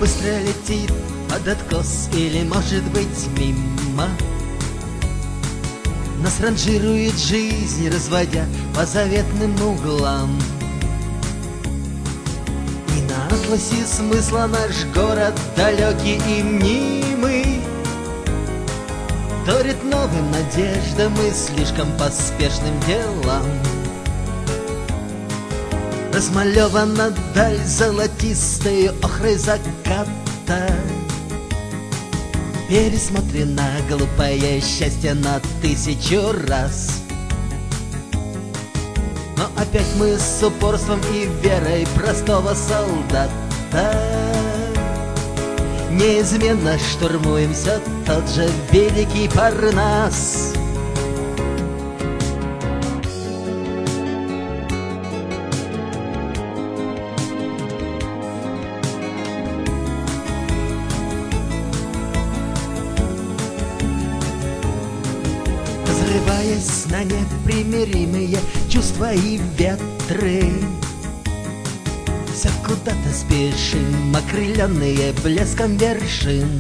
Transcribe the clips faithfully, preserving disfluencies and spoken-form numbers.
быстро летит под откос или, может быть, мимо. Нас ранжирует жизнь, разводя по заветным углам. И на атласе смысла наш город далекий и мнимый вторит новым надеждам и слишком поспешным делам. Размалевана даль золотистой охрой заката, пересмотрено глупое счастье на тысячу раз. Но опять мы с упорством и верой простого солдата неизменно штурмуем все тот же великий Парнас. Разрываясь на непримиримые чувства и ветры, все куда-то спешим, окрыленные блеском вершин.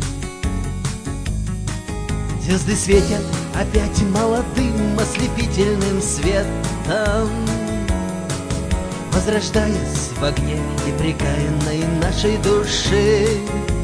Звезды светят опять молодым ослепительным светом, возрождаясь в огне непрекаянной нашей души.